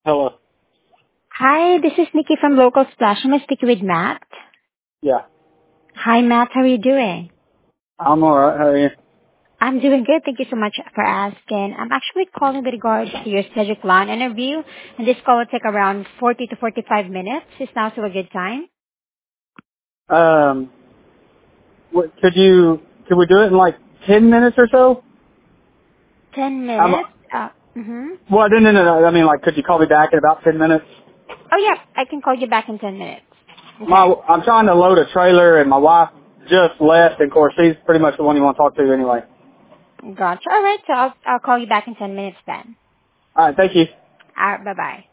Hello. Hi, this is Nikki from Local Splash. I'm speaking with Matt. Yeah. Hi, Matt. How are you doing? I'm alright. How are you? I'm doing good. Thank you so much for asking. I'm actually calling with regards to your scheduled plan interview, and this call will take around 40 to 45 minutes. Is now still a good time? Um, could we do it in like 10 minutes or so? 10 I'm, minutes? Mm-hmm. well, no. I mean, like, could you call me back in about 10 minutes? Oh, yeah. I can call you back in 10 minutes. Okay. I'm trying to load a trailer and my wife just left, and of course she's pretty much the one you want to talk to anyway. Gotcha. All right. So I'll call you back in 10 minutes then. Alright, thank you. All right. Bye-bye.